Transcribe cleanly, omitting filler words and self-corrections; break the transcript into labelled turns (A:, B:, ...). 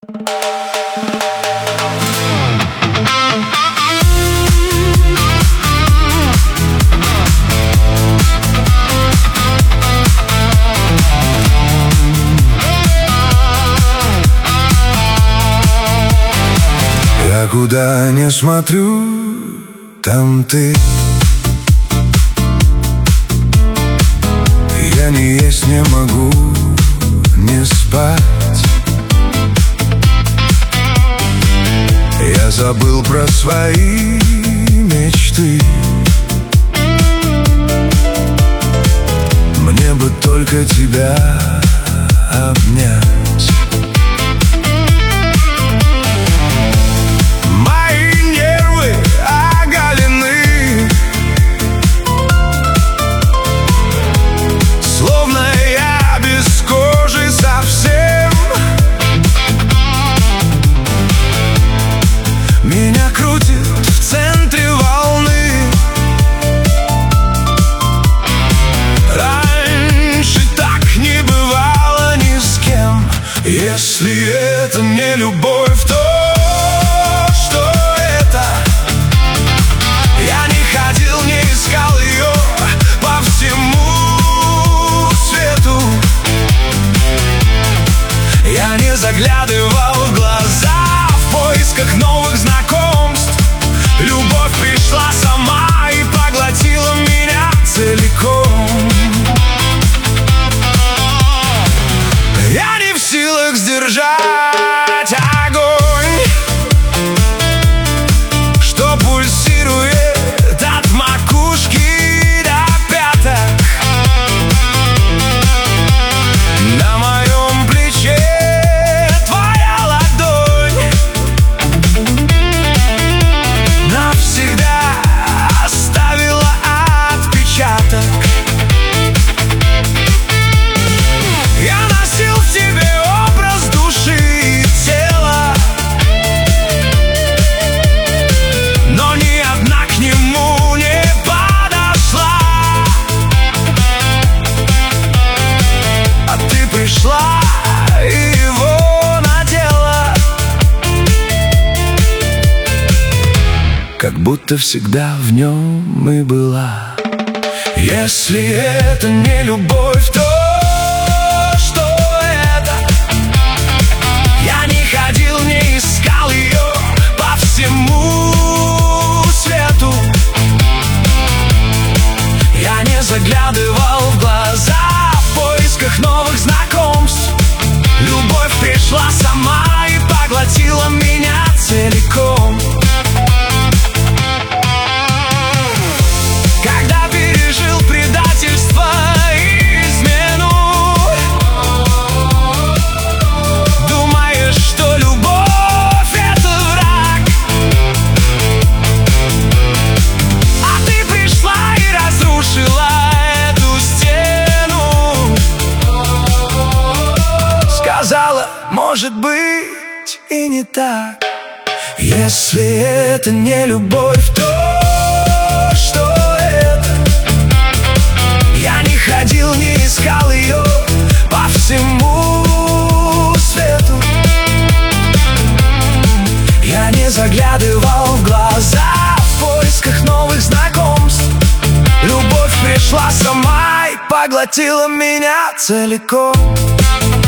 A: Я куда не смотрю, там ты. Я не есть не могу, не спать. Я забыл про свои мечты. Мне бы только тебя обнять. Меня крутит в центре волны. Раньше так не бывало ни с кем. Если это не любовь, то что это? Я не ходил, не искал ее по всему свету. Я не заглядывал в глаза в поисках новых знакомств. Любовь пришла сама и поглотила меня целиком. Я не в силах сдержать огонь, что пульсирует от макушки до пяток. На моем плече пришла и его надела, как будто всегда в нем и была. Если это не любовь, то что это? Я не ходил, не искал ее по всему свету. Я не заглядывал в глаза в поисках новых знакомств. Любовь пришла сама и поглотила меня целиком. Когда пережил предательство и измену, думаешь, что любовь — это враг, а ты пришла и разрушила эту стену. Сказала, может быть, и не так. Если это не любовь, то что это? Я не ходил, не искал ее по всему свету. Я не заглядывал в глаза в поисках новых знакомств. Любовь пришла сама и поглотила меня целиком.